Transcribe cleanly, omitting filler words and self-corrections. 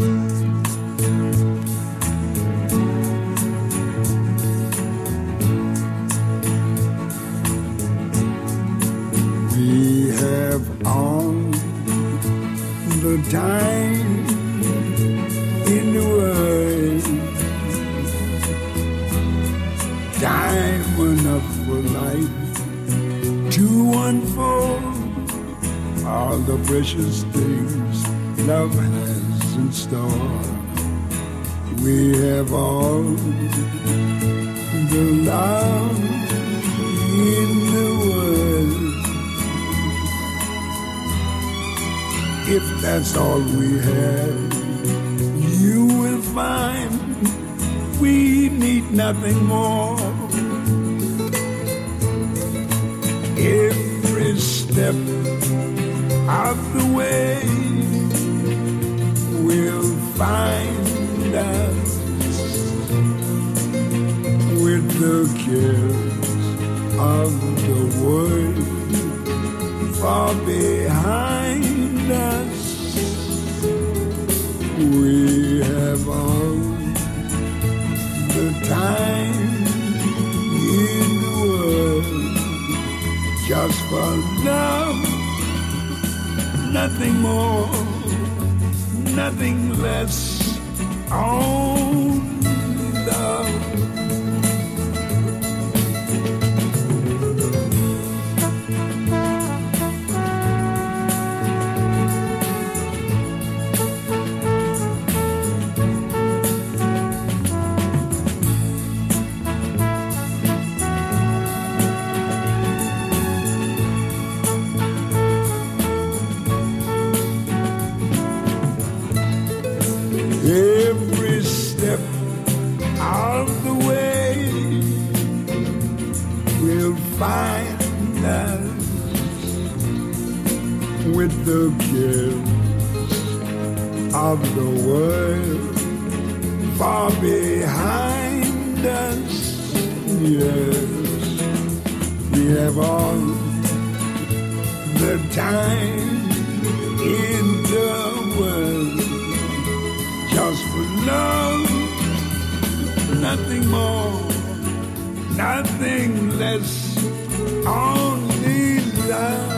We have all the time in the world, time enough for life to unfold all the precious things love has in store. We have all the love in the world. If that's all we have, you will find we need nothing more. Every step of the way will find us with the cares of the world far behind us. We have all the time in the world just for love, nothing more, nothing less, only love. Every step of the way will find us with the cares of the world far behind us. Yes, we have all the time in the world just for love, nothing more, nothing less, only love.